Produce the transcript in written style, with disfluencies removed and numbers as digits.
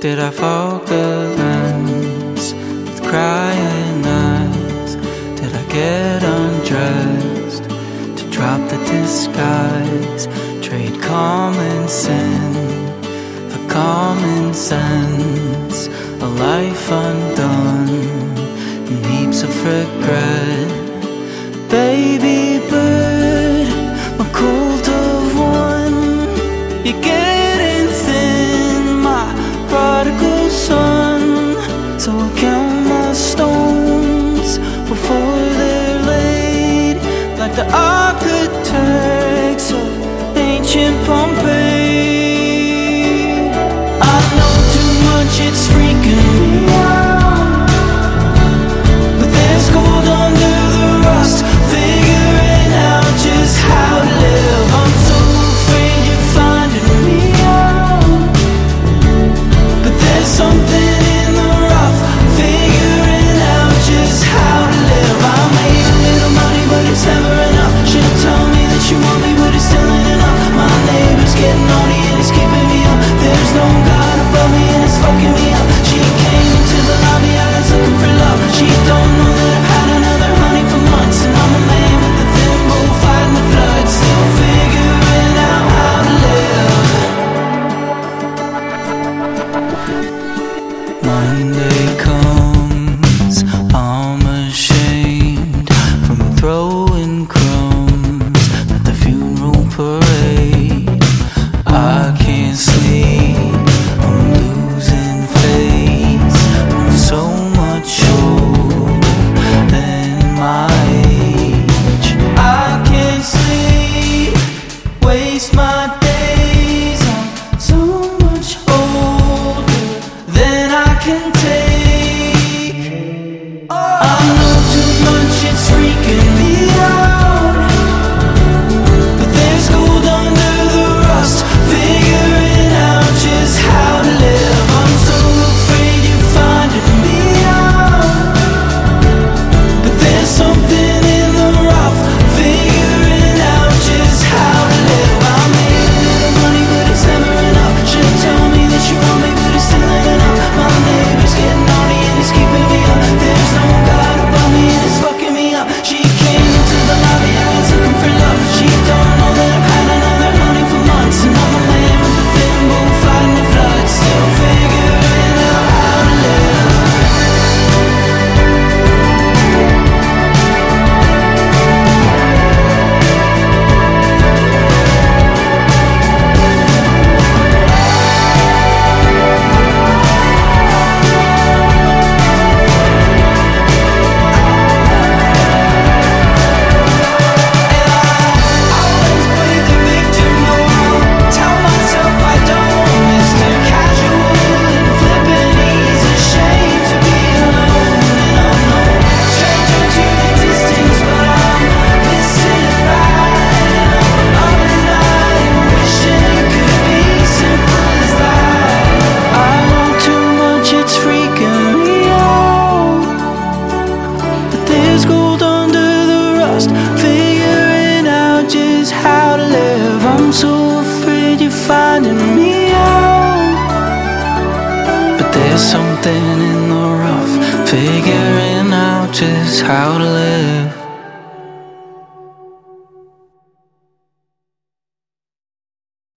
Did I fog the lens with crying eyes? Did I get undressed to drop the disguise? Trade common sin for common sense, a life undone and heaps of regret. Baby bird, my cold of one, you're getting thin, my prodigal son. So I count my stones before they're laid, like the architects of ancient Pompeii. I know too much, it's freaking me out, but there's gold under the rust, figuring out just how to live. I'm so afraid you're finding me out, but there's something in the rough, figuring out just how to live. I made a little money, but it's never enough. Should've told me that you want me, but it's still ain't enough. My neighbor's getting naughty and it's keeping me up. There's no God above me and it's fucking me up. She came into the lobby, I was looking for love. She don't know that I've had another honey for months, and I'm a man with a thimble fighting the flood, still figuring out how to live. Monday comes, I'm ashamed from throwing crumbs at the funeral parade. I can't sleep, I'm losing face, I'm so much older than my age. I can't sleep, waste my days, I'm so much older than I can take. I know too much, it's freaking me out, but there's gold under the rust, figuring out just how to live. I'm so afraid you're finding me out, but there's something in the rough, figuring out just how to live. I made a little money, but it's never enough. Should've told me that you want me, but it's still ain't enough. My neighbor's getting naughty and it's keeping me up. There's no God above me and it's fucking me up. She came into the lobby, I was looking for love. She don't know that I've had another honey for months, and I'm a man with a thimble fighting the flood, still figuring out how to live. Always play the victim role, tell myself I don't, Mr. Casual and flippant, he's ashamed to be alone. And I'm no stranger to the distance, but I'm missing it right. I'm and I'm wishing it could be simple as that. I know too much, it's freaking me out, but there's gold under the rust, figuring out just how to live. I'm so afraid you're finding me out, but there's something in the rough, figuring out just how to live.